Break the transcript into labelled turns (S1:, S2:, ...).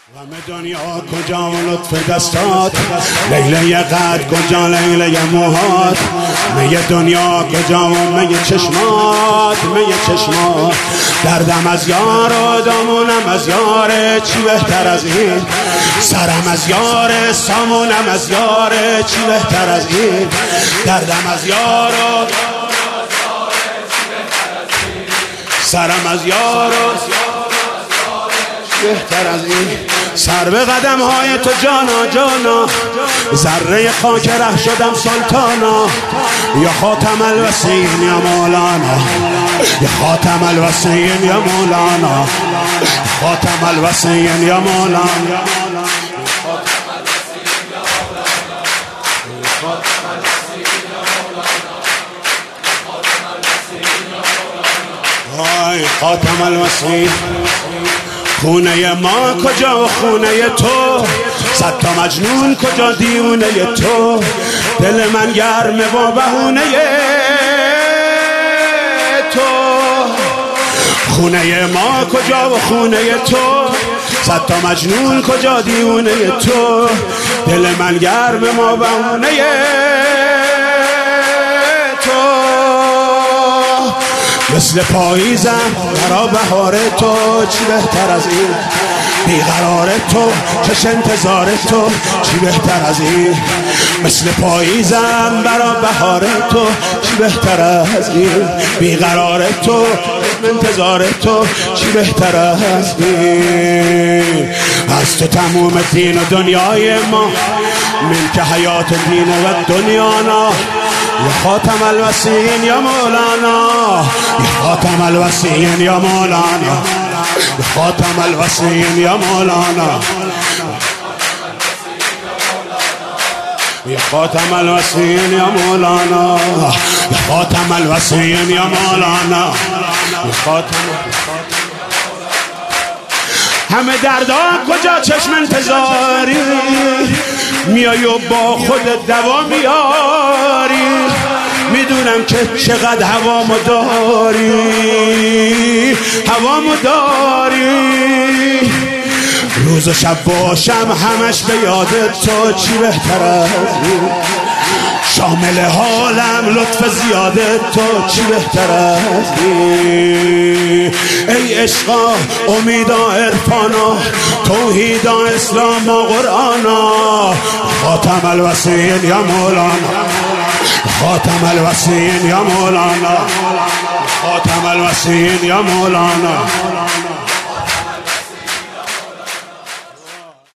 S1: غم دنیا کجا و لطف دستات، لیله قد کجا لیله موهات، می دنیا کجا و می چشمات، می چشمات. دردم از یار و دامونم از یار، چی بهتر از این؟ سرم از یار، سامونم از یار، چی بهتر از این؟ دردم از یار و سرم از یار بهتر از این. سر به قدم های تو جانا جانا، ذره خاک ره شدم سلطانا. یا خاتم الوصیین یا مولانا، یا خاتم الوصیین یا مولانا، خاتم الوصیین یا مولانا. خاتم الوصیین. خونه ما کجا و خونه تو، صد تا مجنون کجا دیونه تو. دل من گرمه با بهونه تو. خونه ما کجا و خونه تو، صد تا مجنون کجا دیونه تو. دل من گرمه با بهونه تو. مثل پاییزم برا بهار تو، چی بهتر از این؟ بیقرار تو چش انتظار تو، چی بهتر از این؟ مثل پاییزم برا بهار تو، چی بهتر از این؟ بیقرار تو انتظار تو، چی بهتر از این؟ از تو تموم دین و دنیای ما، من که حیات دین و دنیانا. یا خاتم الوصیین یا مولانا، یا خاتم الوصیین یا مولانا، یا خاتم الوصیین یا مولانا، یا خاتم الوصیین یا مولانا، یا خاتم الوصیین یا مولانا، یا خاتم. همه دردا کجا چشم انتظاری، میای و با خود دوا میاری. میدونم که چقدر هوامو داری، هوامو داری. روز و شب باشم همش به یاد تو، چی بهتر از این؟ شامل حالم لطف زیاده تو، چی بهتر از این؟ ای عشقا امیدا عرفانا، توحیدا اسلام و قرآنا. خاتم الوصیین یا مولانا، خاتم الوصیین یا مولانا، خاتم الوصیین یا مولانا.